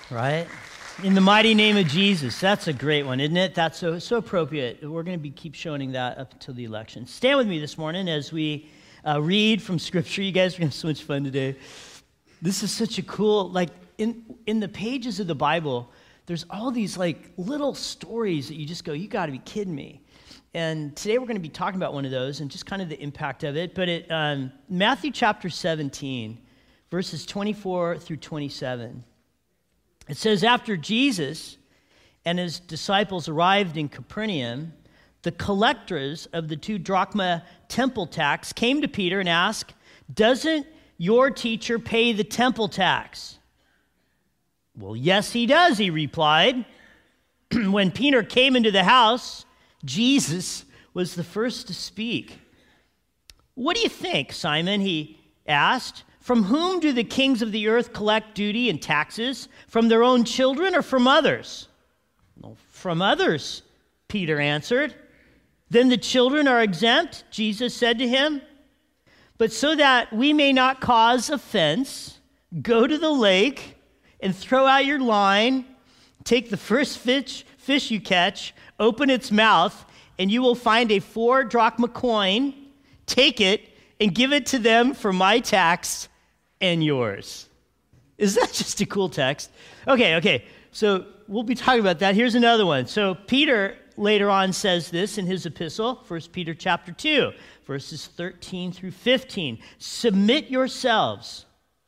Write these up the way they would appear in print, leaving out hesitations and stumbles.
Right? In the mighty name of Jesus. That's a great one, isn't it? That's so appropriate. We're going to keep showing that up until the election. Stand with me this morning as we read from Scripture. You guys are going to have so much fun today. This is such a cool, in the pages of the Bible, there's all these little stories that you just go, you got to be kidding me. And today we're going to be talking about one of those and just kind of the impact of it. But Matthew chapter 17, verses 24 through 27. It says, after Jesus and his disciples arrived in Capernaum, the collectors of the 2 drachma temple tax came to Peter and asked, doesn't your teacher pay the temple tax? Well, yes, he does, he replied. When Peter came into the house, Jesus was the first to speak. What do you think, Simon? He asked. From whom do the kings of the earth collect duty and taxes? From their own children or from others? Well, from others, Peter answered. Then the children are exempt, Jesus said to him. But so that we may not cause offense, go to the lake and throw out your line, take the first fish you catch, open its mouth, and you will find a 4 drachma coin. Take it and give it to them for my tax and yours. Is that just a cool text? Okay. So we'll be talking about that. Here's another one. So Peter later on says this in his epistle, 1 Peter chapter 2, verses 13 through 15. Submit yourselves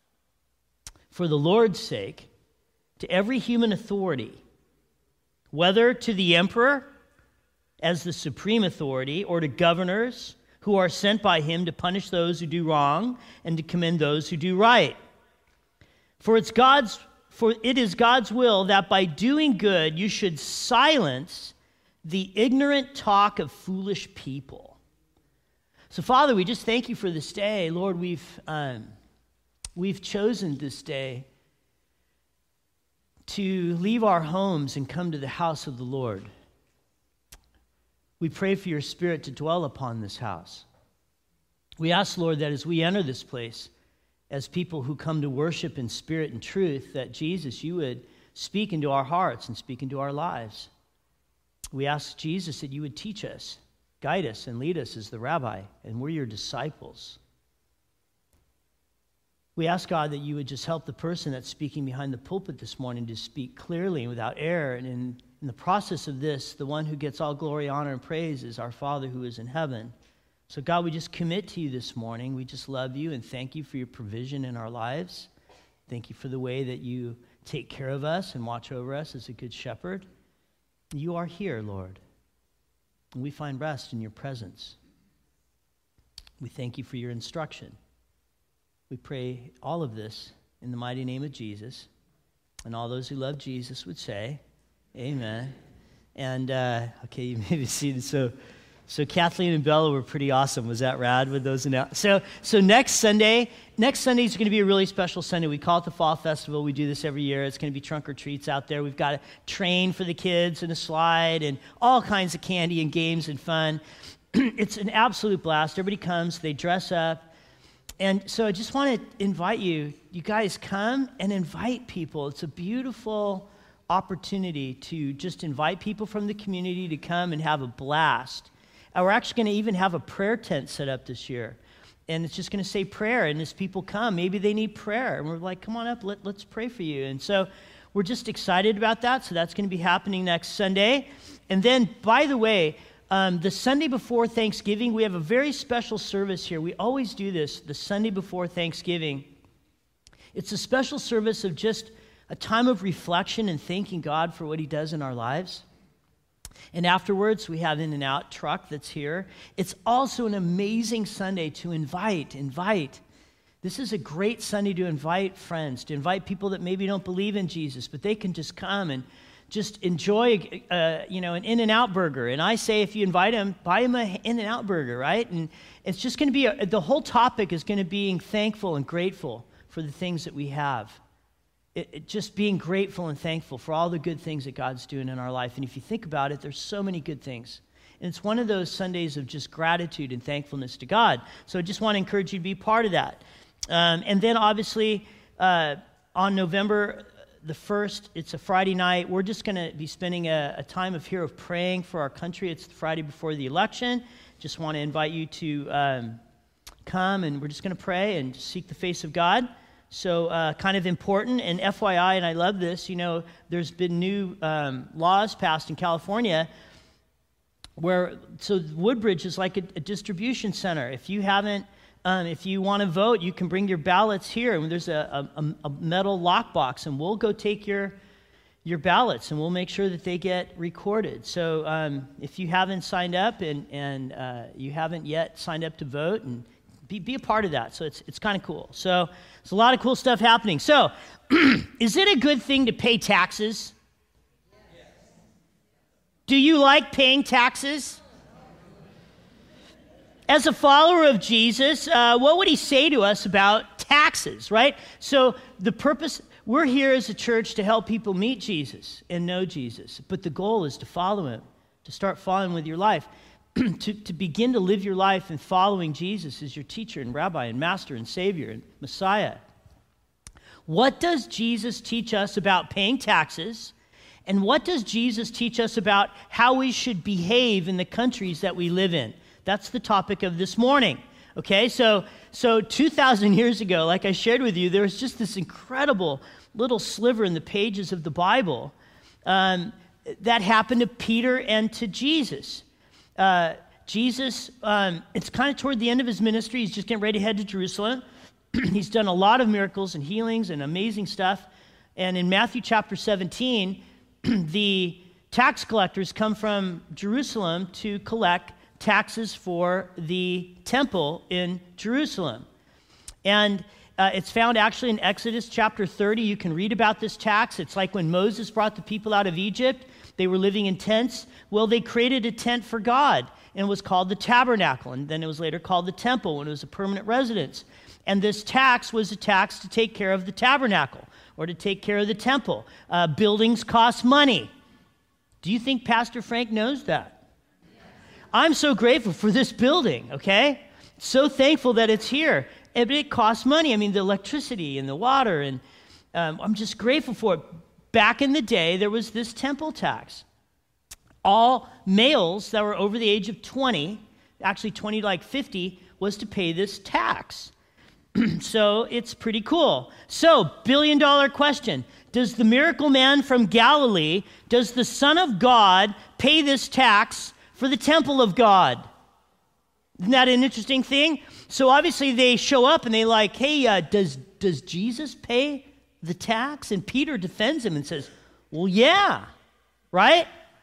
for the Lord's sake to every human authority, whether to the emperor as the supreme authority or to governors who are sent by him to punish those who do wrong and to commend those who do right. For it is God's will that by doing good you should silence the ignorant talk of foolish people. So, Father, we just thank you for this day. Lord, we've chosen this day to leave our homes and come to the house of the Lord. We pray for your Spirit to dwell upon this house. We ask, Lord, that as we enter this place, as people who come to worship in spirit and truth, that Jesus, you would speak into our hearts and speak into our lives. We ask, Jesus, that you would teach us, guide us, and lead us as the rabbi, and we're your disciples. We ask, God, that you would just help the person that's speaking behind the pulpit this morning to speak clearly and without error. And in the process of this, the one who gets all glory, honor, and praise is our Father who is in heaven. So, God, we just commit to you this morning. We just love you and thank you for your provision in our lives. Thank you for the way that you take care of us and watch over us as a good shepherd. You are here, Lord, and we find rest in your presence. We thank you for your instruction. We pray all of this in the mighty name of Jesus. And all those who love Jesus would say, amen. And, okay, you may be seated. So Kathleen and Bella were pretty awesome. Was that rad with those announcements? So next Sunday is going to be a really special Sunday. We call it the Fall Festival. We do this every year. It's going to be trunk or treats out there. We've got a train for the kids and a slide and all kinds of candy and games and fun. It's an absolute blast. Everybody comes. They dress up. And so I just want to invite you guys come and invite people. It's a beautiful opportunity to just invite people from the community to come and have a blast. And we're actually going to even have a prayer tent set up this year. And it's just going to say prayer. And as people come, maybe they need prayer. And we're like, come on up, let's pray for you. And so we're just excited about that. So that's going to be happening next Sunday. And then, by the way, the Sunday before Thanksgiving, we have a very special service here. We always do this, the Sunday before Thanksgiving. It's a special service of just a time of reflection and thanking God for what he does in our lives. And afterwards, we have In-N-Out truck that's here. It's also an amazing Sunday to invite. This is a great Sunday to invite friends, to invite people that maybe don't believe in Jesus, but they can just come and just enjoy, an In-N-Out burger. And I say, if you invite them, buy them an In-N-Out burger, right? And it's just going to be, the whole topic is going to be being thankful and grateful for the things that we have. Just being grateful and thankful for all the good things that God's doing in our life. And if you think about it, there's so many good things. And it's one of those Sundays of just gratitude and thankfulness to God. So I just want to encourage you to be part of that. And then obviously on November the 1st. It's a Friday night. We're just going to be spending a time of praying for our country. It's the Friday before the election. Just want to invite you to come, and we're just going to pray and seek the face of God. So kind of important. And FYI, and I love this, there's been new laws passed in California so Woodbridge is like a distribution center. If you haven't, if you want to vote, you can bring your ballots here, and there's a metal lockbox, and we'll go take your ballots, and we'll make sure that they get recorded. So if you haven't signed up and you haven't yet signed up to vote, and be a part of that. So it's kind of cool. So there's a lot of cool stuff happening. So is it a good thing to pay taxes? Do you like paying taxes? As a follower of Jesus, what would he say to us about taxes, right? So the purpose, we're here as a church to help people meet Jesus and know Jesus, but the goal is to follow him, to start following with your life, to begin to live your life in following Jesus as your teacher and rabbi and master and savior and Messiah. What does Jesus teach us about paying taxes? And what does Jesus teach us about how we should behave in the countries that we live in? That's the topic of this morning. Okay, so 2,000 years ago, like I shared with you, there was just this incredible little sliver in the pages of the Bible that happened to Peter and to Jesus. Jesus, it's kind of toward the end of his ministry. He's just getting ready to head to Jerusalem. He's done a lot of miracles and healings and amazing stuff. And in Matthew chapter 17, the tax collectors come from Jerusalem to collect taxes for the temple in Jerusalem. And it's found actually in Exodus chapter 30. You can read about this tax. It's like when Moses brought the people out of Egypt. They were living in tents. Well, they created a tent for God, and it was called the tabernacle. And then it was later called the temple when it was a permanent residence. And this tax was a tax to take care of the tabernacle or to take care of the temple. Buildings cost money. Do you think Pastor Frank knows that? I'm so grateful for this building, okay? So thankful that it's here. But it costs money. I mean, the electricity and the water, and I'm just grateful for it. Back in the day, there was this temple tax. All males that were over the age of 20, actually 20 to like 50, was to pay this tax. So it's pretty cool. So, billion-dollar question. Does the miracle man from Galilee, does the Son of God pay this tax for the temple of God? Isn't that an interesting thing? So obviously they show up and they like, hey, does Jesus pay the tax? And Peter defends him and says, well, yeah, right?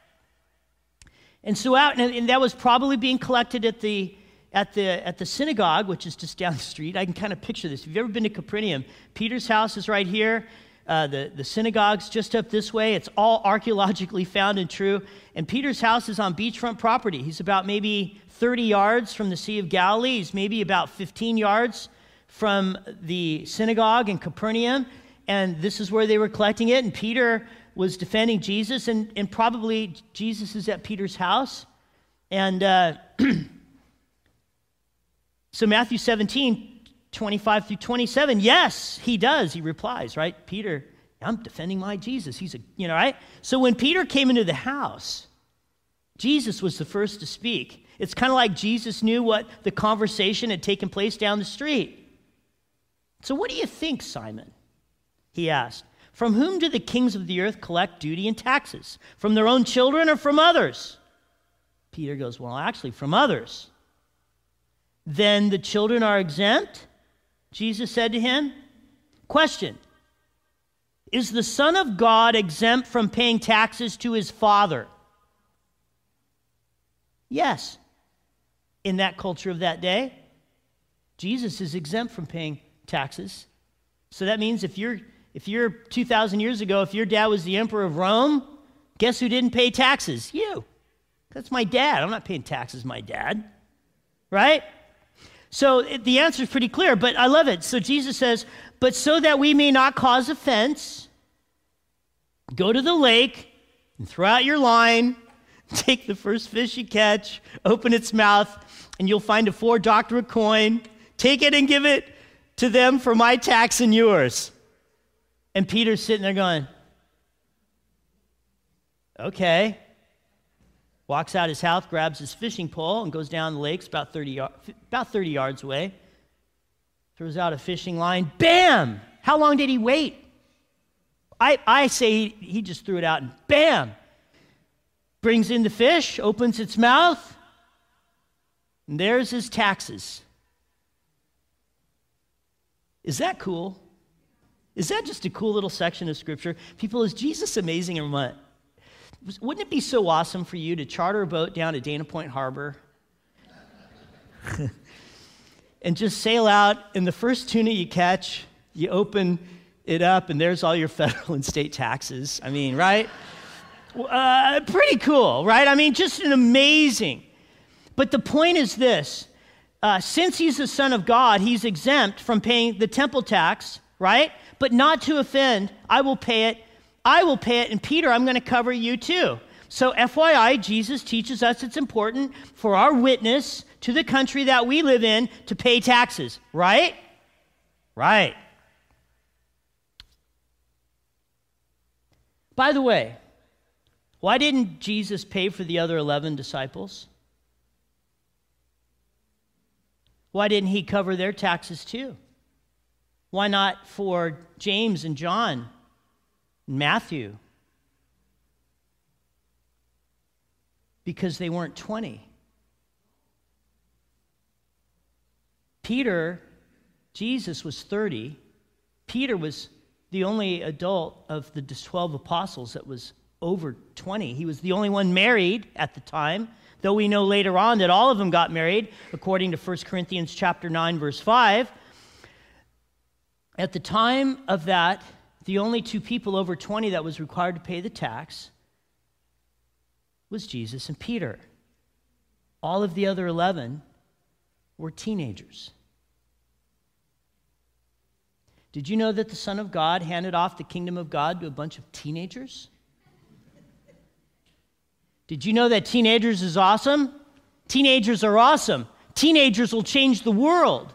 And so and that was probably being collected at the synagogue, which is just down the street. I can kind of picture this. If you've ever been to Capernaum, Peter's house is right here. The synagogue's just up this way. It's all archaeologically found and true. And Peter's house is on beachfront property. He's about maybe 30 yards from the Sea of Galilee. He's maybe about 15 yards from the synagogue in Capernaum. And this is where they were collecting it. And Peter was defending Jesus. And probably Jesus is at Peter's house. And so Matthew 17, 25 through 27, yes, he does. He replies, right? Peter, I'm defending my Jesus. He's right? So when Peter came into the house, Jesus was the first to speak. It's kind of like Jesus knew what the conversation had taken place down the street. So what do you think, Simon? He asked. From whom do the kings of the earth collect duty and taxes? From their own children or from others? Peter goes, well, actually, from others. Then the children are exempt? Jesus said to him. Question. Is the Son of God exempt from paying taxes to his Father? Yes. In that culture of that day, Jesus is exempt from paying taxes. So that means if you're 2,000 years ago, if your dad was the emperor of Rome, guess who didn't pay taxes? You. That's my dad. I'm not paying taxes, my dad. Right? So the answer is pretty clear, but I love it. So Jesus says, but so that we may not cause offense, go to the lake and throw out your line, take the first fish you catch, open its mouth, and you'll find a $4 coin. Take it and give it to them for my tax and yours. And Peter's sitting there going, okay. Walks out his house, grabs his fishing pole, and goes down the lake. It's about 30 yards away. Throws out a fishing line. Bam! How long did he wait? I say he just threw it out and bam! Brings in the fish, opens its mouth, and there's his taxes. Is that cool? Is that just a cool little section of Scripture? People, is Jesus amazing or what? Wouldn't it be so awesome for you to charter a boat down to Dana Point Harbor and just sail out, and the first tuna you catch, you open it up, and there's all your federal and state taxes? I mean, right? Pretty cool, right? I mean, just an amazing. But the point is this. Since he's the Son of God, he's exempt from paying the temple tax, right? But not to offend, I will pay it. I will pay it, and Peter, I'm going to cover you too. So FYI, Jesus teaches us it's important for our witness to the country that we live in to pay taxes, right? Right. By the way, why didn't Jesus pay for the other 11 disciples? Why didn't he cover their taxes too? Why not for James and John, and Matthew? Because they weren't 20. Peter, Jesus was 30. Peter was the only adult of the 12 apostles that was over 20. He was the only one married at the time, though we know later on that all of them got married, according to 1 Corinthians chapter 9, verse 5. At the time of that, the only two people over 20 that was required to pay the tax was Jesus and Peter. All of the other 11 were teenagers. Did you know that the Son of God handed off the kingdom of God to a bunch of teenagers? Did you know that teenagers is awesome? Teenagers are awesome. Teenagers will change the world.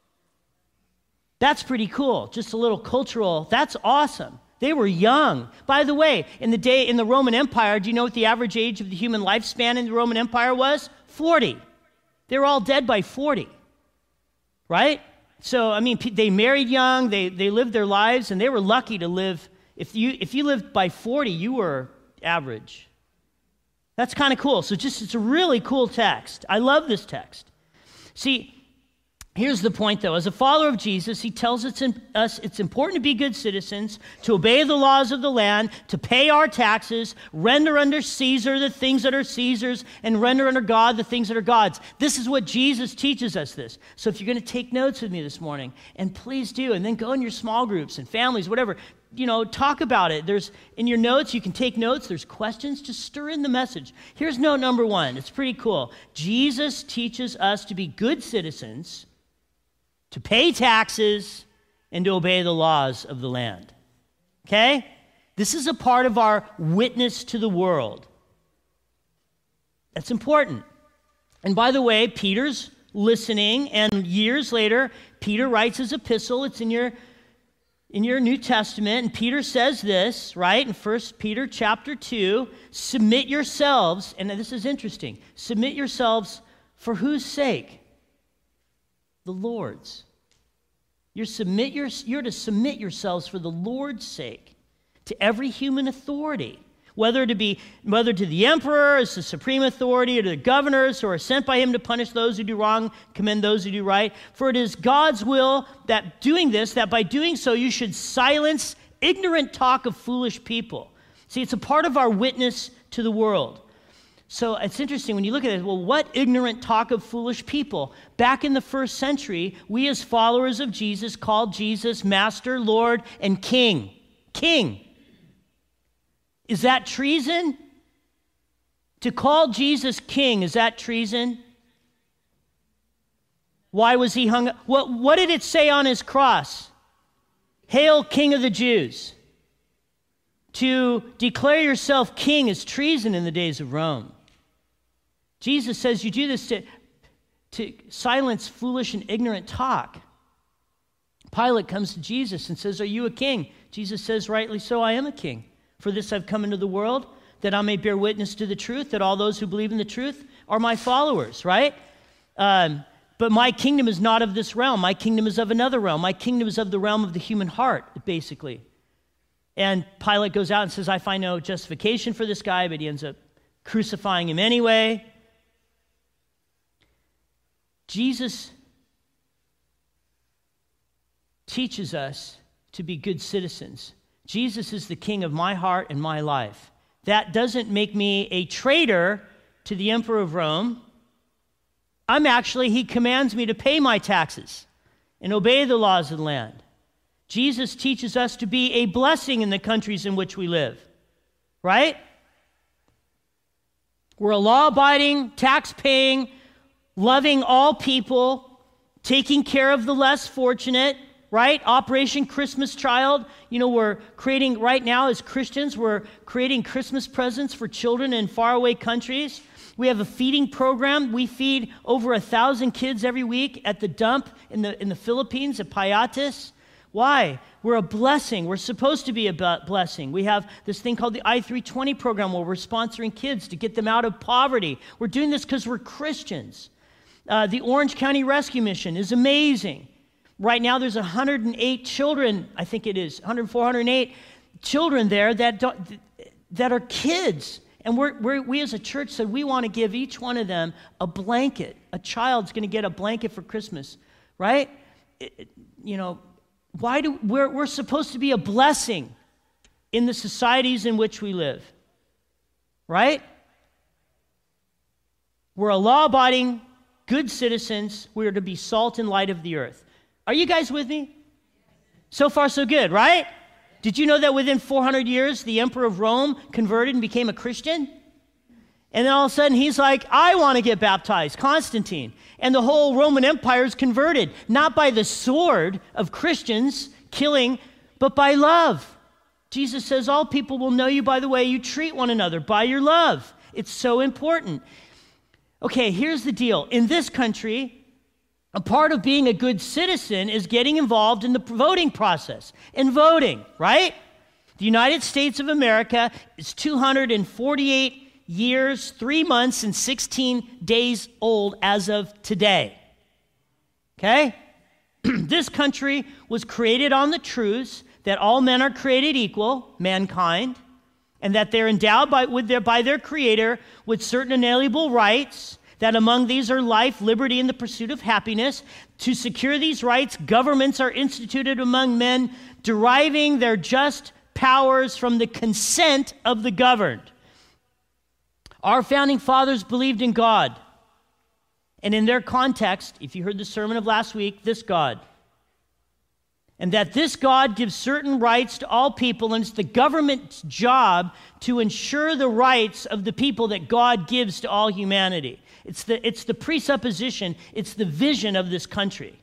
That's pretty cool. Just a little cultural, that's awesome. They were young. By the way, in the Roman Empire, do you know what the average age of the human lifespan in the Roman Empire was? 40. They were all dead by 40. Right? So, I mean, they married young, they lived their lives, and they were lucky to live. If you lived by 40, you were average. That's kind of cool. So it's a really cool text. I love this text. See, here's the point, though. As a follower of Jesus, he tells us it's important to be good citizens, to obey the laws of the land, to pay our taxes, render under Caesar the things that are Caesar's, and render under God the things that are God's. This is what Jesus teaches us this. So if you're going to take notes with me this morning, and please do, and then go in your small groups and families, whatever, talk about it. In your notes, you can take notes. There's questions. Just stir in the message. Here's note number 1. It's pretty cool. Jesus teaches us to be good citizens, to pay taxes, and to obey the laws of the land. Okay? This is a part of our witness to the world. That's important. And by the way, Peter's listening, and years later, Peter writes his epistle. It's in your New Testament, and Peter says this, right, in 1 Peter chapter 2, submit yourselves, and this is interesting, submit yourselves for whose sake? The Lord's. You're to submit yourselves for the Lord's sake to every human authority, whether to the emperor as the supreme authority, or to the governors who are sent by him to punish those who do wrong, commend those who do right. For it is God's will that by doing so you should silence ignorant talk of foolish people. See, it's a part of our witness to the world. So it's interesting when you look at it, well, what ignorant talk of foolish people? Back in the first century, we as followers of Jesus called Jesus Master, Lord, and King. King. Is that treason? To call Jesus King, is that treason? Why was he hung up? What did it say on his cross? Hail, King of the Jews. To declare yourself king is treason in the days of Rome. Jesus says you do this to silence foolish and ignorant talk. Pilate comes to Jesus and says, are you a king? Jesus says, rightly so, I am a king. For this I've come into the world, that I may bear witness to the truth, that all those who believe in the truth are my followers, right? But my kingdom is not of this realm. My kingdom is of another realm. My kingdom is of the realm of the human heart, basically. And Pilate goes out and says, I find no justification for this guy, but he ends up crucifying him anyway. Jesus teaches us to be good citizens. Jesus is the king of my heart and my life. That doesn't make me a traitor to the emperor of Rome. He commands me to pay my taxes and obey the laws of the land. Jesus teaches us to be a blessing in the countries in which we live, right? We're a law-abiding, tax-paying, loving all people, taking care of the less fortunate, right? Operation Christmas Child. We're creating, right now as Christians, we're creating Christmas presents for children in faraway countries. We have a feeding program. We feed over 1,000 kids every week at the dump in the Philippines, at Payatas. Why? We're a blessing. We're supposed to be a blessing. We have this thing called the I-320 program where we're sponsoring kids to get them out of poverty. We're doing this because we're Christians. The Orange County Rescue Mission is amazing. Right now there's 108 children, I think it is, 108 children there that are kids. And we as a church said we want to give each one of them a blanket. A child's going to get a blanket for Christmas, right? We're supposed to be a blessing in the societies in which we live, right? We're a law-abiding, good citizens. We're to be salt and light of the earth. Are you guys with me? So far, so good, right? Did you know that within 400 years, the emperor of Rome converted and became a Christian? And then all of a sudden, he's like, I want to get baptized, Constantine. And the whole Roman Empire is converted, not by the sword of Christians killing, but by love. Jesus says, all people will know you by the way you treat one another, by your love. It's so important. Okay, here's the deal. In this country, a part of being a good citizen is getting involved in the voting process and voting, right? The United States of America is 248 years, 3 months, and 16 days old as of today. Okay? This country was created on the truths that all men are created equal, mankind, and that they're endowed by their Creator with certain inalienable rights, that among these are life, liberty, and the pursuit of happiness. To secure these rights, governments are instituted among men, deriving their just powers from the consent of the governed. Our founding fathers believed in God. And in their context, if you heard the sermon of last week, this God. And that this God gives certain rights to all people, and it's the government's job to ensure the rights of the people that God gives to all humanity. It's the presupposition, it's the vision of this country.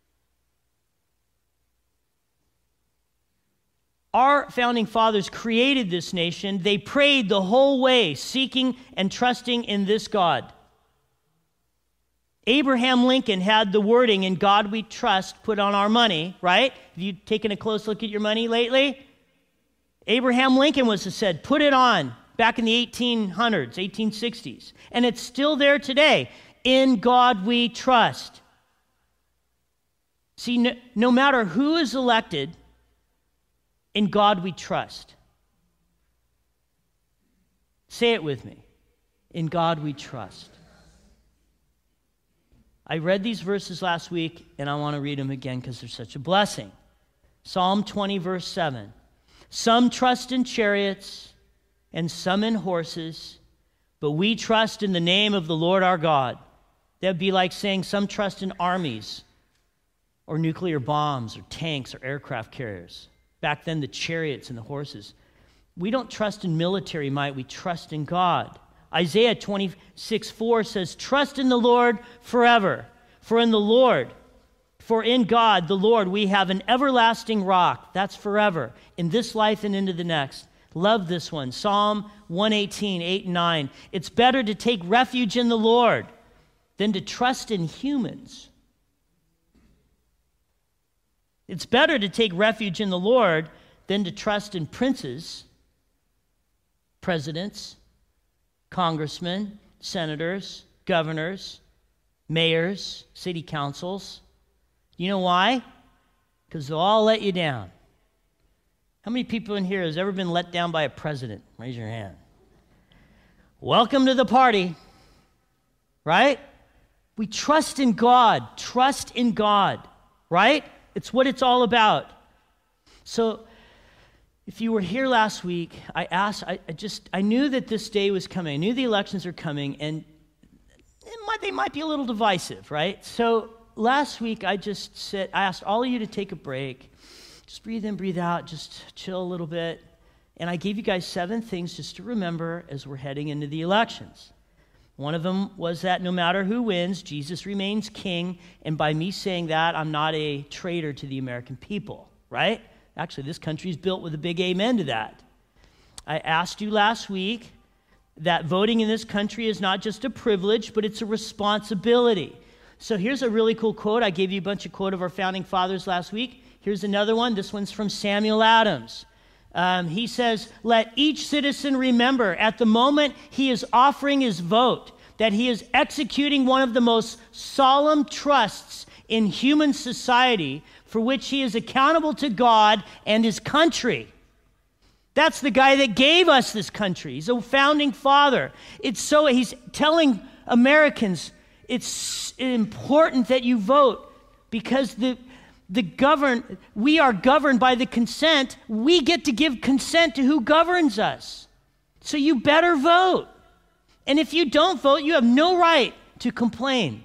Our founding fathers created this nation. They prayed the whole way, seeking and trusting in this God. Abraham Lincoln had the wording, "In God we trust," put on our money, right? Have you taken a close look at your money lately? Abraham Lincoln was said, put it on, back in the 1800s, 1860s. And it's still there today. In God we trust. See, no matter who is elected, in God we trust. Say it with me. In God we trust. I read these verses last week, and I want to read them again because they're such a blessing. Psalm 20, verse 7. Some trust in chariots and some in horses, but we trust in the name of the Lord our God. That'd be like saying some trust in armies or nuclear bombs or tanks or aircraft carriers. Back then, the chariots and the horses. We don't trust in military might, we trust in God. Isaiah 26:4 says, trust in the Lord forever, for in God, the Lord, we have an everlasting rock. That's forever, in this life and into the next. Love this one. Psalm 118, 8 and 9. It's better to take refuge in the Lord than to trust in humans. It's better to take refuge in the Lord than to trust in princes, presidents, congressmen, senators, governors, mayors, city councils. You know why? Because they'll all let you down. How many people in here has ever been let down by a president? Raise your hand. Welcome to the party, right? We trust in God. Trust in God, right? It's what it's all about. So if you were here last week, I knew that this day was coming. I knew the elections are coming, and they might be a little divisive, right? So last week, I asked all of you to take a break. Just breathe in, breathe out, just chill a little bit. And I gave you guys 7 things just to remember as we're heading into the elections. One of them was that no matter who wins, Jesus remains king. And by me saying that, I'm not a traitor to the American people, right? Actually, this country is built with a big amen to that. I asked you last week that voting in this country is not just a privilege, but it's a responsibility. So here's a really cool quote. I gave you a bunch of quotes of our founding fathers last week. Here's another one. This one's from Samuel Adams. He says, "Let each citizen remember at the moment he is offering his vote that he is executing one of the most solemn trusts in human society for which he is accountable to God and his country." That's the guy that gave us this country. He's a founding father. He's telling Americans it's important that you vote because we are governed by the consent. We get to give consent to who governs us. So you better vote. And if you don't vote, you have no right to complain.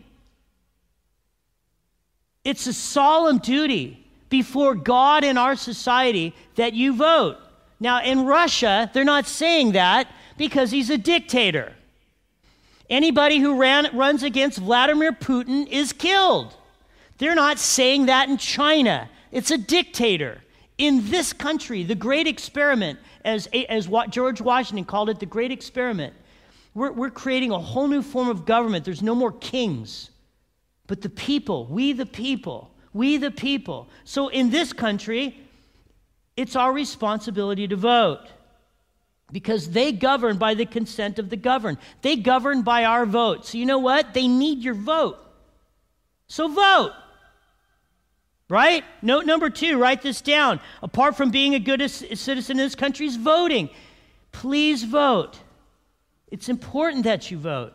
It's a solemn duty before God and our society that you vote. Now, in Russia, they're not saying that because he's a dictator. Anybody who runs against Vladimir Putin is killed. They're not saying that in China. It's a dictator. In this country, the great experiment, as what George Washington called it, the great experiment, we're creating a whole new form of government. There's no more kings, but the people, we the people. So in this country, it's our responsibility to vote because they govern by the consent of the governed. They govern by our vote. So you know what? They need your vote. So vote. Right? Note number 2, write this down. Apart from being a good citizen in this country is voting. Please vote. It's important that you vote.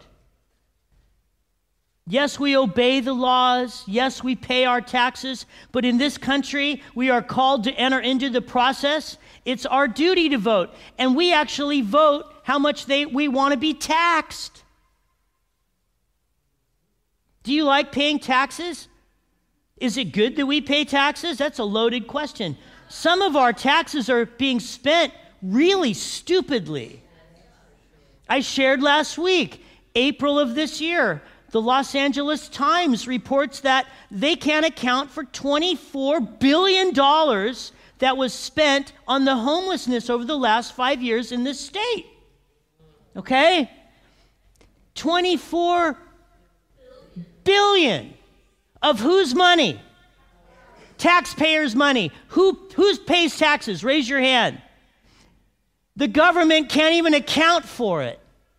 Yes, we obey the laws. Yes, we pay our taxes. But in this country, we are called to enter into the process. It's our duty to vote. And we actually vote how much we want to be taxed. Do you like paying taxes? Is it good that we pay taxes? That's a loaded question. Some of our taxes are being spent really stupidly. I shared last week, April of this year, the Los Angeles Times reports that they can't account for $24 billion that was spent on the homelessness over the last 5 years in this state. Okay? 24 billion. Of whose money? Taxpayers' money. Who pays taxes? Raise your hand. The government can't even account for it.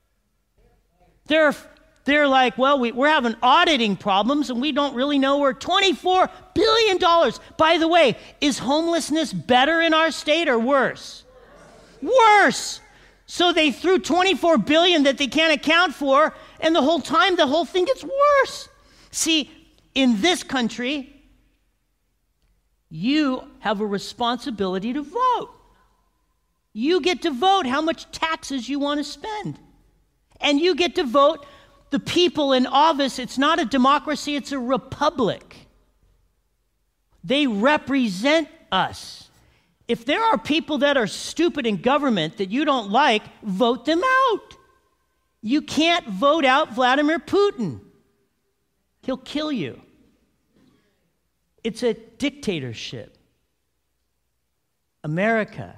They're like, well, we're having auditing problems and we don't really know where $24 billion. By the way, is homelessness better in our state or worse? Worse. So they threw $24 billion that they can't account for, and the whole time the whole thing gets worse. See, in this country, you have a responsibility to vote. You get to vote how much taxes you want to spend. And you get to vote the people in office. It's not a democracy, it's a republic. They represent us. If there are people that are stupid in government that you don't like, vote them out. You can't vote out Vladimir Putin. He'll kill you. It's a dictatorship. America.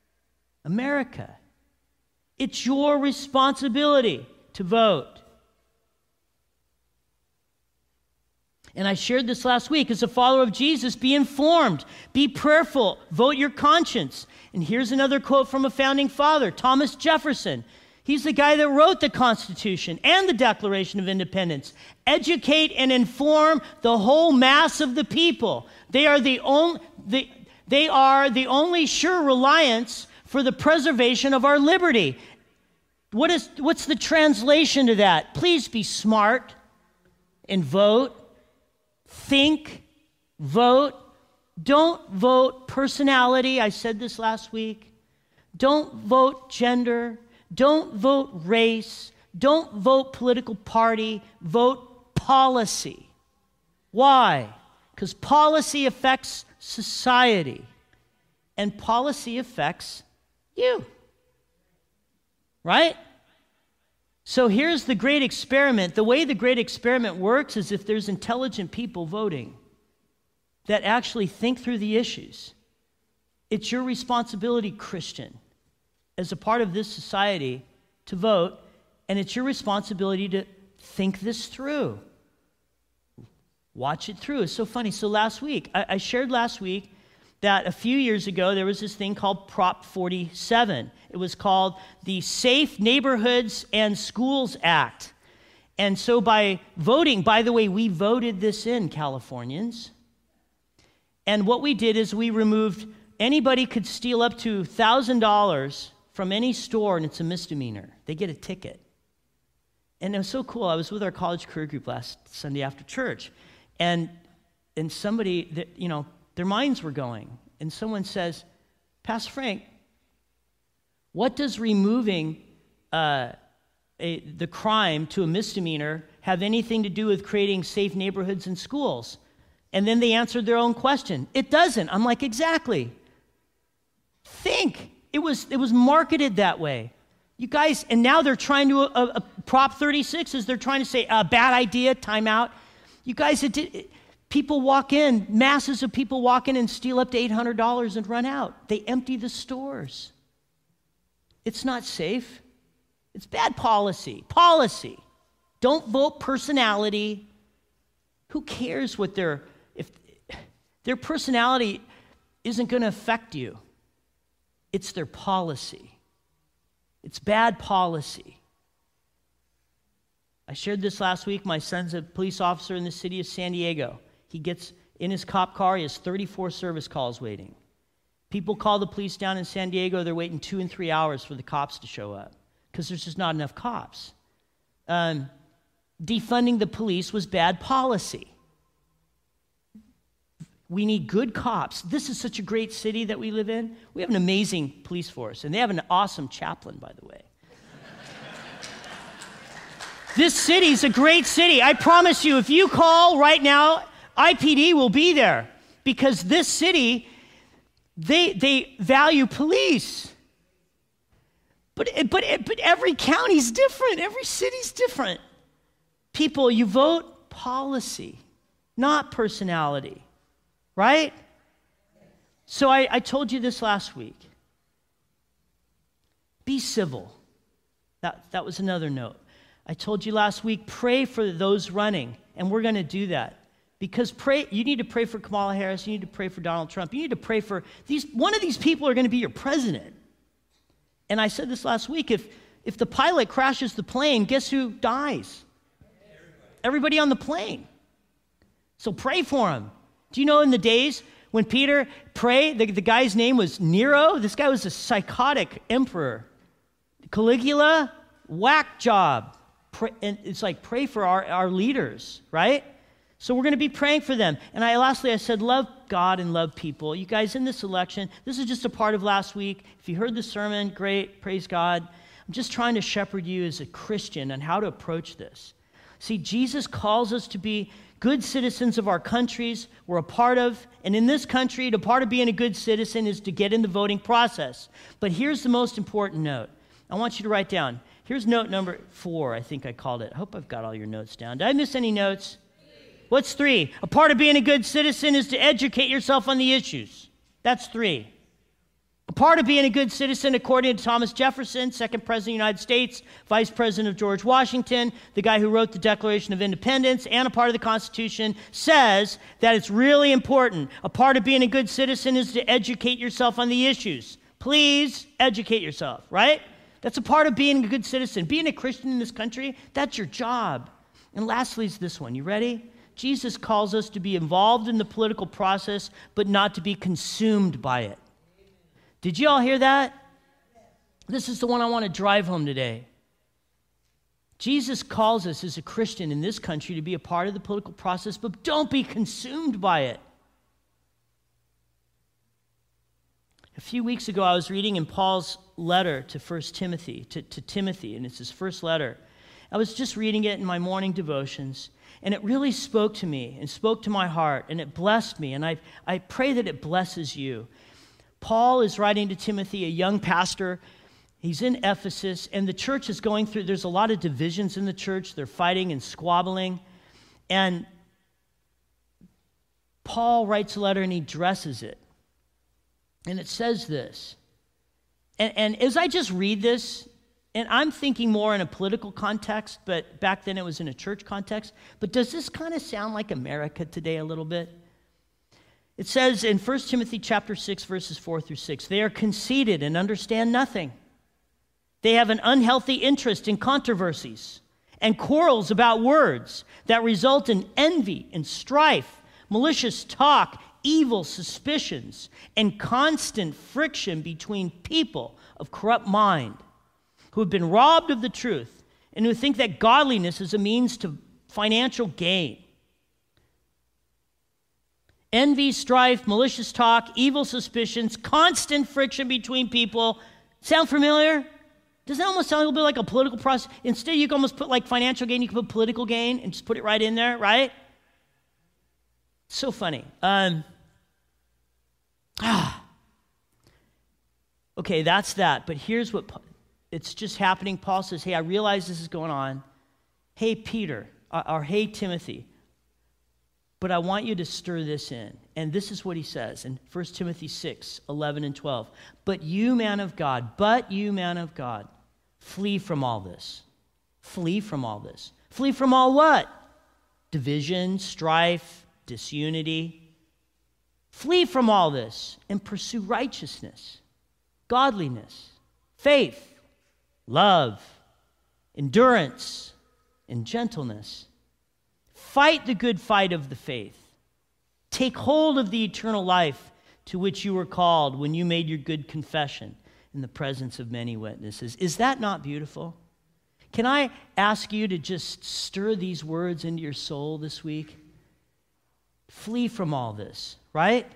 It's your responsibility to vote. And I shared this last week. As a follower of Jesus, be informed, be prayerful, vote your conscience. And here's another quote from a founding father, Thomas Jefferson. He's the guy that wrote the Constitution and the Declaration of Independence. Educate and inform the whole mass of the people. They are the only sure reliance for the preservation of our liberty. What's the translation to that? Please be smart and vote. Think, vote. Don't vote personality. I said this last week. Don't vote gender. Don't vote race. Don't vote political party. Vote policy. Why? Because policy affects society, and policy affects you. Right? So here's the great experiment. The way the great experiment works is if there's intelligent people voting that actually think through the issues. It's your responsibility, Christian, as a part of this society, to vote, and it's your responsibility to think this through. Watch it through. It's so funny. So last week, I shared last week that a few years ago, there was this thing called Prop 47. It was called the Safe Neighborhoods and Schools Act. And so by voting, by the way, we voted this in, Californians. And what we did is we removed, anybody could steal up to $1,000 from any store, and it's a misdemeanor. They get a ticket. And it was so cool. I was with our college career group last Sunday after church, and somebody, their minds were going. And someone says, Pastor Frank, what does removing the crime to a misdemeanor have anything to do with creating safe neighborhoods and schools? And then they answered their own question. It doesn't. I'm like, exactly. Think. It was marketed that way. You guys, and now they're trying to, Prop 36 is they're trying to say, bad idea, time out. You guys, people walk in, masses of people walk in and steal up to $800 and run out. They empty the stores. It's not safe. It's bad policy. Policy. Don't vote personality. Who cares what if their personality isn't going to affect you? It's their policy. It's bad policy. I shared this last week. My son's a police officer in the city of San Diego. He gets in his cop car. He has 34 service calls waiting. People call the police down in San Diego. They're waiting 2 and 3 hours for the cops to show up because there's just not enough cops. Defunding the police was bad policy. We need good cops. This is such a great city that we live in. We have an amazing police force, and they have an awesome chaplain, by the way. This city's a great city. I promise you, if you call right now, IPD will be there because this city, they value police. But every county's different. Every city's different. People, you vote policy, not personality. Right? So I told you this last week. Be civil. That was another note. I told you last week, pray for those running, and we're going to do that. Because you need to pray for Kamala Harris, you need to pray for Donald Trump, you need to pray for one of these people are going to be your president. And I said this last week, if the pilot crashes the plane, guess who dies? Everybody on the plane. So pray for him. Do you know in the days when Peter prayed, the guy's name was Nero? This guy was a psychotic emperor. Caligula, whack job. And it's like pray for our leaders, right? So we're going to be praying for them. And lastly, I said, love God and love people. You guys, in this election, this is just a part of last week. If you heard the sermon, great, praise God. I'm just trying to shepherd you as a Christian on how to approach this. See, Jesus calls us to be good citizens of our countries we're a part of. And in this country, the part of being a good citizen is to get in the voting process. But here's the most important note. I want you to write down. Here's note number 4, I think I called it. I hope I've got all your notes down. Did I miss any notes? 3. What's 3? A part of being a good citizen is to educate yourself on the issues. That's 3. A part of being a good citizen, according to Thomas Jefferson, second president of the United States, vice president of George Washington, the guy who wrote the Declaration of Independence, and a part of the Constitution, says that it's really important. A part of being a good citizen is to educate yourself on the issues. Please educate yourself, right? That's a part of being a good citizen. Being a Christian in this country, that's your job. And lastly is this one. You ready? Jesus calls us to be involved in the political process, but not to be consumed by it. Did you all hear that? This is the one I want to drive home today. Jesus calls us as a Christian in this country to be a part of the political process, but don't be consumed by it. A few weeks ago, I was reading in Paul's letter to 1 Timothy, to Timothy, and it's his first letter. I was just reading it in my morning devotions, and it really spoke to me and spoke to my heart, and it blessed me, and I pray that it blesses you. Paul is writing to Timothy, a young pastor. He's in Ephesus, and the church is going through, there's a lot of divisions in the church. They're fighting and squabbling. And Paul writes a letter, and he addresses it. And it says this. And as I just read this, and I'm thinking more in a political context, but back then it was in a church context. But does this kind of sound like America today a little bit? It says in 1 Timothy chapter 6, verses 4 through 6, they are conceited and understand nothing. They have an unhealthy interest in controversies and quarrels about words that result in envy and strife, malicious talk, evil suspicions, and constant friction between people of corrupt mind who have been robbed of the truth and who think that godliness is a means to financial gain. Envy, strife, malicious talk, evil suspicions, constant friction between people. Sound familiar? Does that almost sound a little bit like a political process? Instead, you can almost put like financial gain, you can put political gain and just put it right in there, right? So funny. Okay, that's that. But here's what, it's just happening. Paul says, hey, I realize this is going on. Hey, Peter, or hey, Timothy, but I want you to stir this in. And this is what he says in 1 Timothy 6, 11 and 12. But you, man of God, flee from all this. Flee from all this. Flee from all what? Division, strife, disunity. Flee from all this and pursue righteousness, godliness, faith, love, endurance, and gentleness. Fight the good fight of the faith. Take hold of the eternal life to which you were called when you made your good confession in the presence of many witnesses. Is that not beautiful? Can I ask you to just stir these words into your soul this week? Flee from all this, right?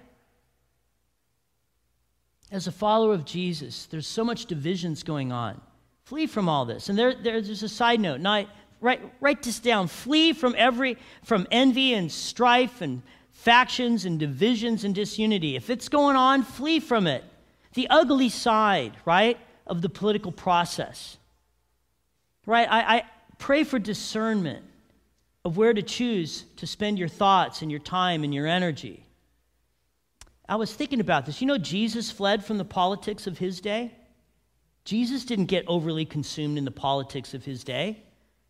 As a follower of Jesus, there's so much divisions going on. Flee from all this. And there's a side note. Now, write this down. Flee from envy and strife and factions and divisions and disunity. If it's going on, flee from it. The ugly side, right, of the political process. Right? I pray for discernment of where to choose to spend your thoughts and your time and your energy. I was thinking about this. You know, Jesus fled from the politics of his day. Jesus didn't get overly consumed in the politics of his day.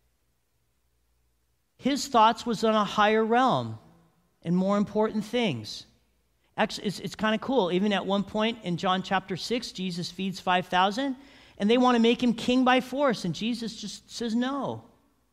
His thoughts was on a higher realm and more important things. Actually, it's kind of cool. Even at one point in John chapter 6, Jesus feeds 5,000, and they want to make him king by force, and Jesus just says no.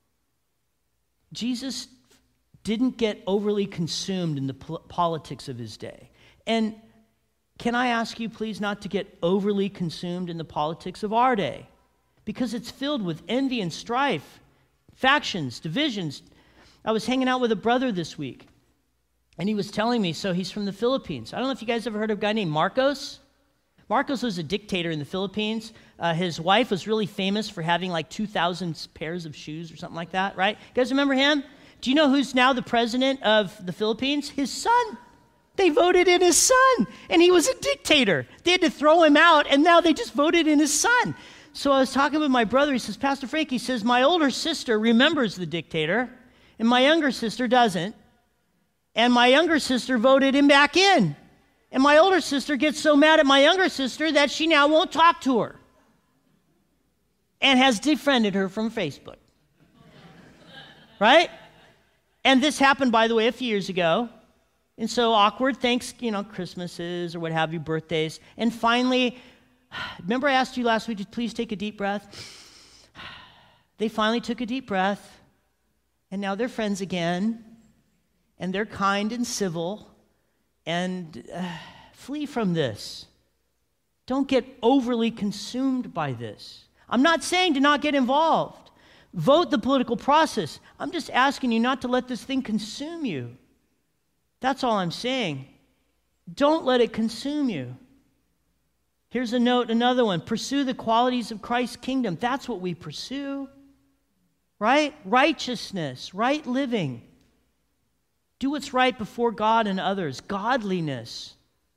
Jesus didn't get overly consumed in the politics of his day. And can I ask you, please, not to get overly consumed in the politics of our day? Because it's filled with envy and strife, factions, divisions. I was hanging out with a brother this week, and he was telling me, so he's from the Philippines. I don't know if you guys ever heard of a guy named Marcos. Marcos was a dictator in the Philippines. His wife was really famous for having like 2,000 pairs of shoes or something like that, right? You guys remember him? Do you know who's now the president of the Philippines? His son. They voted in his son, and he was a dictator. They had to throw him out, and now they just voted in his son. So I was talking with my brother. He says, Pastor Frank, he says, my older sister remembers the dictator, and my younger sister doesn't. And my younger sister voted him back in. And my older sister gets so mad at my younger sister that she now won't talk to her and has defriended her from Facebook. Right? And this happened, by the way, a few years ago. And so awkward, Christmases or what have you, birthdays. And finally, remember I asked you last week to please take a deep breath? They finally took a deep breath, and now they're friends again, and they're kind and civil, and flee from this. Don't get overly consumed by this. I'm not saying to not get involved. Vote the political process. I'm just asking you not to let this thing consume you. That's all I'm saying. Don't let it consume you. Here's a note, another one. Pursue the qualities of Christ's kingdom. That's what we pursue, right? Righteousness, right living. Do what's right before God and others. Godliness,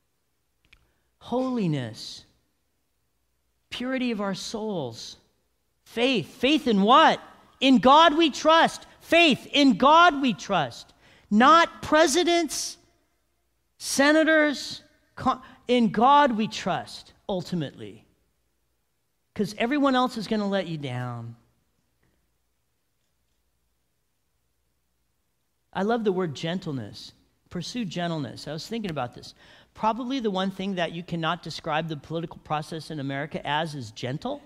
holiness, purity of our souls, faith. Faith in what? In God we trust. Faith in God we trust. Not presidents, senators. In God we trust, ultimately. Because everyone else is going to let you down. I love the word gentleness. Pursue gentleness. I was thinking about this. Probably the one thing that you cannot describe the political process in America as is gentle.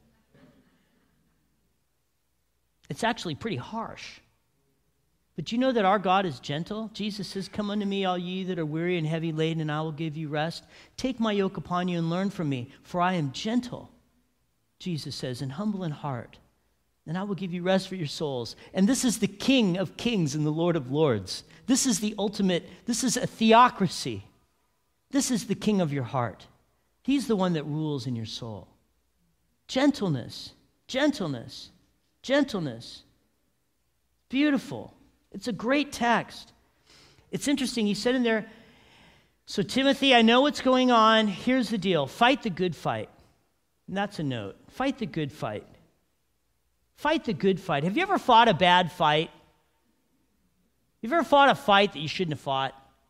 It's actually pretty harsh. But you know that our God is gentle? Jesus says, "Come unto me, all ye that are weary and heavy laden, and I will give you rest. Take my yoke upon you and learn from me, for I am gentle," Jesus says, "and humble in heart. And I will give you rest for your souls." And this is the King of kings and the Lord of lords. This is the ultimate, this is a theocracy. This is the King of your heart. He's the one that rules in your soul. Gentleness, gentleness, gentleness. Beautiful. It's a great text. It's interesting. He said in there, "So Timothy, I know what's going on. Here's the deal. Fight the good fight." And that's a note. Fight the good fight. Fight the good fight. Have you ever fought a bad fight? Have you ever fought a fight that you shouldn't have fought?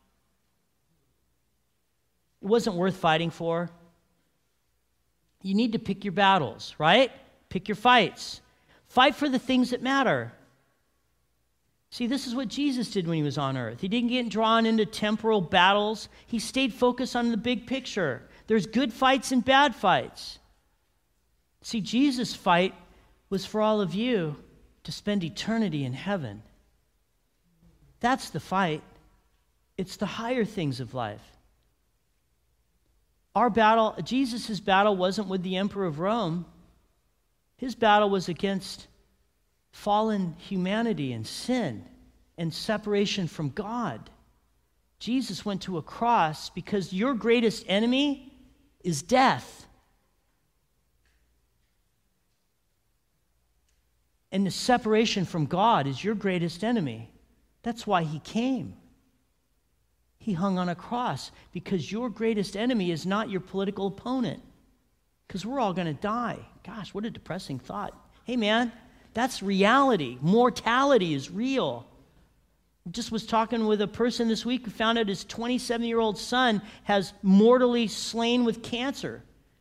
It wasn't worth fighting for. You need to pick your battles, right? Pick your fights. Fight for the things that matter. See, this is what Jesus did when he was on earth. He didn't get drawn into temporal battles. He stayed focused on the big picture. There's good fights and bad fights. See, Jesus' fight was for all of you to spend eternity in heaven. That's the fight. It's the higher things of life. Our battle, Jesus' battle wasn't with the emperor of Rome. His battle was against fallen humanity and sin and separation from God. Jesus went to a cross because your greatest enemy is death. And the separation from God is your greatest enemy. That's why he came. He hung on a cross because your greatest enemy is not your political opponent. Because we're all going to die. Gosh, what a depressing thought. Hey, man, that's reality. Mortality is real. I just was talking with a person this week who found out his 27-year-old son has mortally slain with cancer.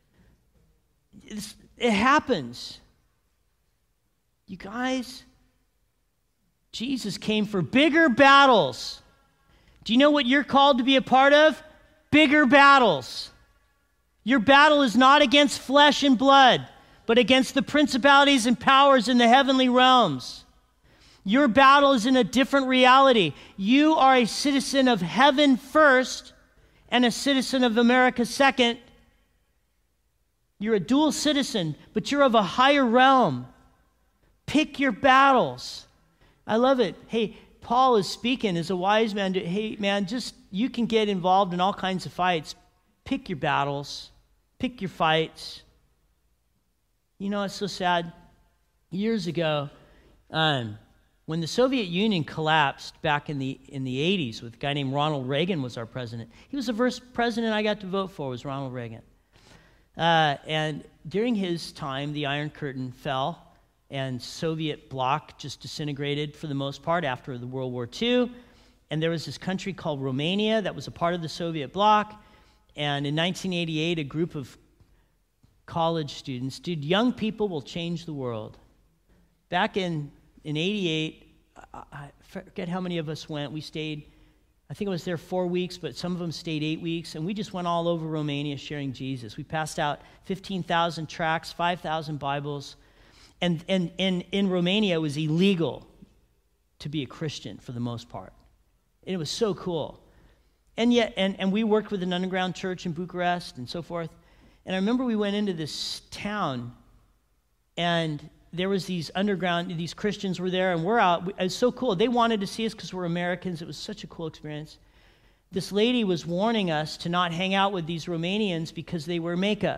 It happens. You guys, Jesus came for bigger battles. Do you know what you're called to be a part of? Bigger battles. Your battle is not against flesh and blood, but against the principalities and powers in the heavenly realms. Your battle is in a different reality. You are a citizen of heaven first and a citizen of America second. You're a dual citizen, but you're of a higher realm. Pick your battles. I love it. Hey, Paul is speaking as a wise man. Hey, man, you can get involved in all kinds of fights. Pick your battles. Pick your fights. You know, it's so sad. Years ago, when the Soviet Union collapsed back in the 80s with a guy named Ronald Reagan was our president. He was the first president I got to vote for was Ronald Reagan. And during his time, the Iron Curtain fell, and Soviet bloc just disintegrated for the most part after the World War II. And there was this country called Romania that was a part of the Soviet bloc. And in 1988, a group of college students, dude, young people will change the world. Back in 88, I forget how many of us went. We stayed, I think I was there 4 weeks, but some of them stayed 8 weeks, and we just went all over Romania sharing Jesus. We passed out 15,000 tracts, 5,000 Bibles, and in Romania, it was illegal to be a Christian for the most part. And it was so cool. And yet, and we worked with an underground church in Bucharest and so forth. And I remember we went into this town, and there was these Christians were there, and we're out. It was so cool. They wanted to see us because we're Americans. It was such a cool experience. This lady was warning us to not hang out with these Romanians because they wear makeup.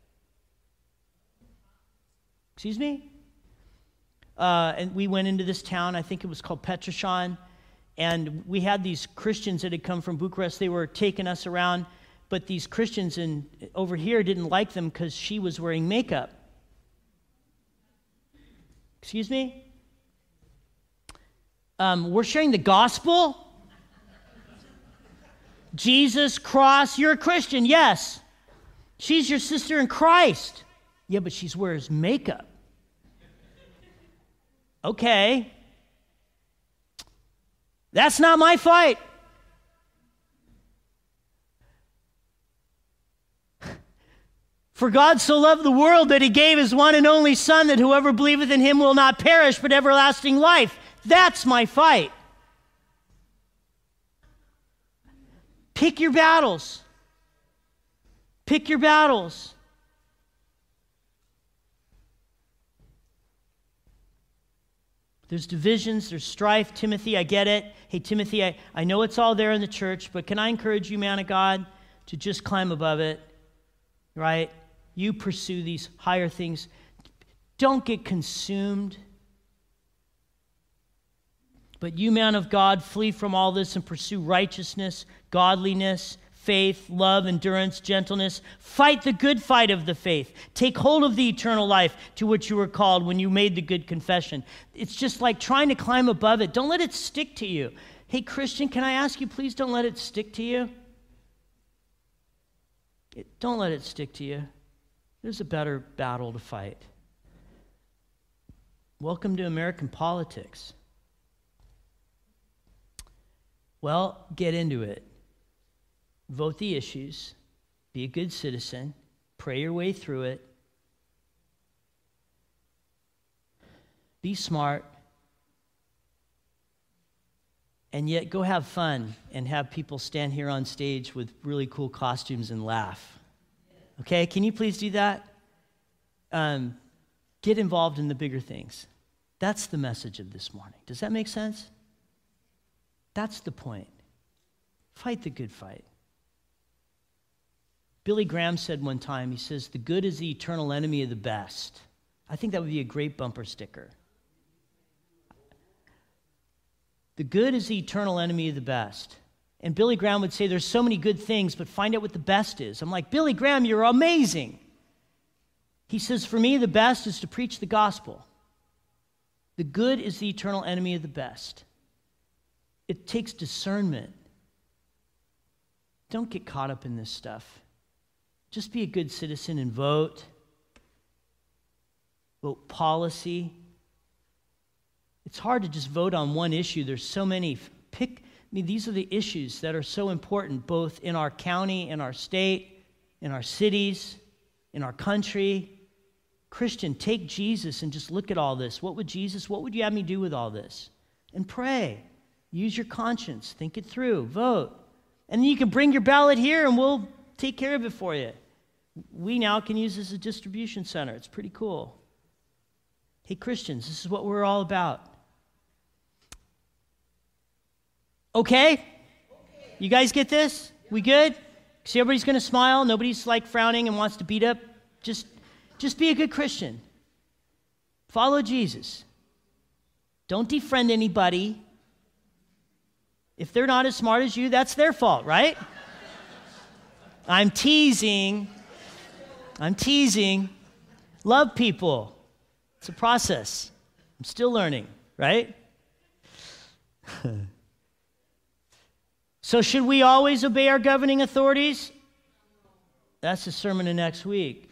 Excuse me? And we went into this town. I think it was called Petroșani. And we had these Christians that had come from Bucharest. They were taking us around. But these Christians over here didn't like them because she was wearing makeup. Excuse me? We're sharing the gospel? Jesus, cross, you're a Christian, yes. She's your sister in Christ. Yeah, but she wears makeup. Okay. That's not my fight. For God so loved the world that he gave his one and only Son, that whoever believeth in him will not perish, but everlasting life. That's my fight. Pick your battles. Pick your battles. There's divisions, there's strife. Timothy, I get it. Hey, Timothy, I know it's all there in the church, but can I encourage you, man of God, to just climb above it, right? You pursue these higher things. Don't get consumed. But you, man of God, flee from all this and pursue righteousness, godliness, faith, love, endurance, gentleness. Fight the good fight of the faith. Take hold of the eternal life to which you were called when you made the good confession. It's just like trying to climb above it. Don't let it stick to you. Hey, Christian, can I ask you, please don't let it stick to you? Don't let it stick to you. There's a better battle to fight. Welcome to American politics. Well, get into it. Vote the issues. Be a good citizen. Pray your way through it. Be smart. And yet go have fun and have people stand here on stage with really cool costumes and laugh. Okay, can you please do that? Get involved in the bigger things. That's the message of this morning. Does that make sense? That's the point. Fight the good fight. Billy Graham said one time, he says, the good is the eternal enemy of the best. I think that would be a great bumper sticker. The good is the eternal enemy of the best. And Billy Graham would say, there's so many good things, but find out what the best is. I'm like, Billy Graham, you're amazing. He says, for me, the best is to preach the gospel. The good is the eternal enemy of the best. It takes discernment. Don't get caught up in this stuff. Just be a good citizen and vote. Vote policy. It's hard to just vote on one issue. There's so many. These are the issues that are so important, both in our county, in our state, in our cities, in our country. Christian, take Jesus and just look at all this. What would you have me do with all this? And pray. Use your conscience. Think it through. Vote. And then you can bring your ballot here and we'll take care of it for you. We now can use this as a distribution center. It's pretty cool. Hey, Christians, this is what we're all about. Okay? You guys get this? We good? See, everybody's going to smile. Nobody's like frowning and wants to beat up. Just be a good Christian. Follow Jesus. Don't defriend anybody. If they're not as smart as you, that's their fault, right? I'm teasing. Love people. It's a process. I'm still learning, right? So should we always obey our governing authorities? That's the sermon of next week.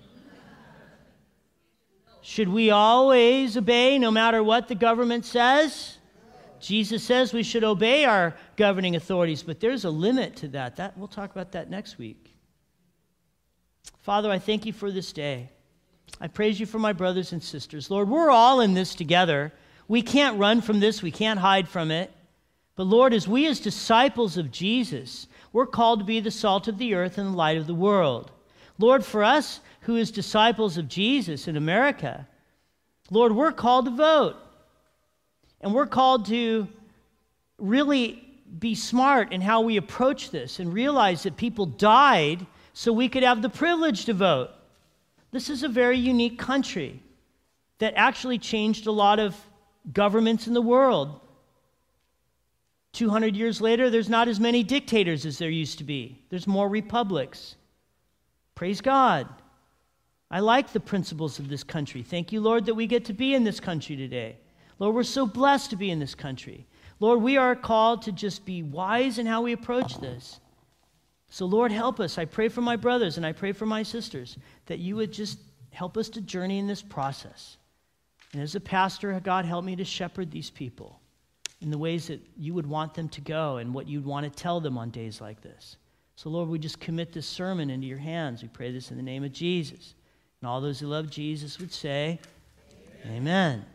Should we always obey no matter what the government says? Jesus says we should obey our governing authorities, but there's a limit to that. We'll talk about that next week. Father, I thank you for this day. I praise you for my brothers and sisters. Lord, we're all in this together. We can't run from this. We can't hide from it. But Lord, as disciples of Jesus, we're called to be the salt of the earth and the light of the world. Lord, for us who is disciples of Jesus in America, Lord, we're called to vote. And we're called to really be smart in how we approach this and realize that people died so we could have the privilege to vote. This is a very unique country that actually changed a lot of governments in the world. 200 years later, there's not as many dictators as there used to be. There's more republics. Praise God. I like the principles of this country. Thank you, Lord, that we get to be in this country today. Lord, we're so blessed to be in this country. Lord, we are called to just be wise in how we approach this. So, Lord, help us. I pray for my brothers and I pray for my sisters that you would just help us to journey in this process. And as a pastor, God, help me to shepherd these people in the ways that you would want them to go and what you'd want to tell them on days like this. So, Lord, we just commit this sermon into your hands. We pray this in the name of Jesus. And all those who love Jesus would say, Amen.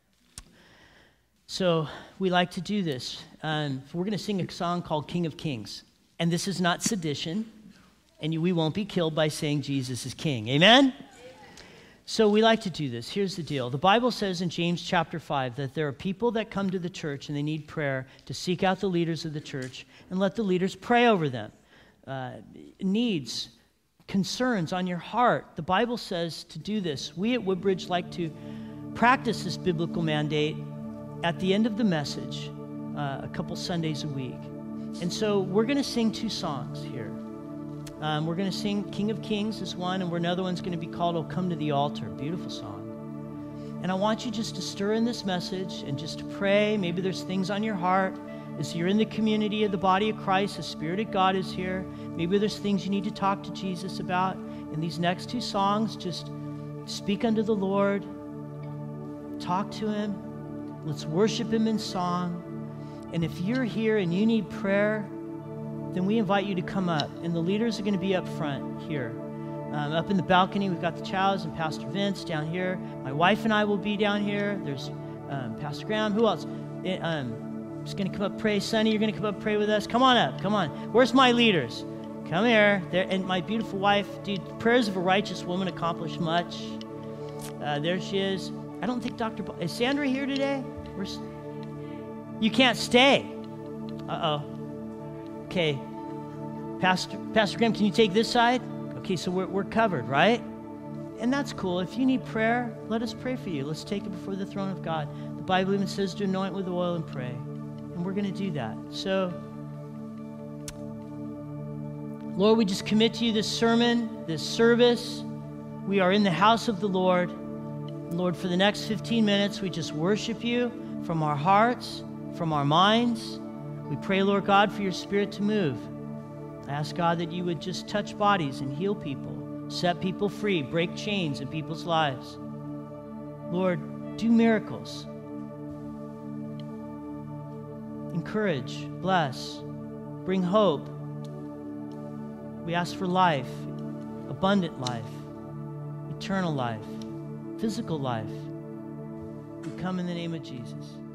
So we like to do this. We're going to sing a song called King of Kings. And this is not sedition. And we won't be killed by saying Jesus is King. Amen? So we like to do this. Here's the deal. The Bible says in James chapter 5 that there are people that come to the church and they need prayer to seek out the leaders of the church and let the leaders pray over them. Needs, concerns on your heart. The Bible says to do this. We at Woodbridge like to practice this biblical mandate at the end of the message, a couple Sundays a week. And so we're going to sing two songs here. We're going to sing King of Kings is one, and another one's going to be called Oh Come to the Altar. Beautiful song. And I want you just to stir in this message and just to pray. Maybe there's things on your heart. As you're in the community of the body of Christ, the Spirit of God is here. Maybe there's things you need to talk to Jesus about. In these next two songs, just speak unto the Lord. Talk to him. Let's worship him in song. And if you're here and you need prayer, then we invite you to come up. And the leaders are going to be up front here. Up in the balcony, we've got the Chows and Pastor Vince down here. My wife and I will be down here. There's Pastor Graham. Who else? Is going to come up pray. Sonny, you're going to come up pray with us. Come on up. Come on. Where's my leaders? Come here. There, and my beautiful wife. Dude, prayers of a righteous woman accomplish much. There she is. I don't think is Sandra here today? You can't stay. Uh-oh. Okay. Pastor Graham, can you take this side? Okay, so we're covered, right? And that's cool. If you need prayer, let us pray for you. Let's take it before the throne of God. The Bible even says to anoint with oil and pray. And we're going to do that. So, Lord, we just commit to you this sermon, this service. We are in the house of the Lord. Lord, for the next 15 minutes, we just worship you from our hearts, from our minds. We pray, Lord God, for your Spirit to move. I ask, God, that you would just touch bodies and heal people, set people free, break chains in people's lives. Lord, do miracles. Encourage, bless, bring hope. We ask for life, abundant life, eternal life, physical life. We come in the name of Jesus.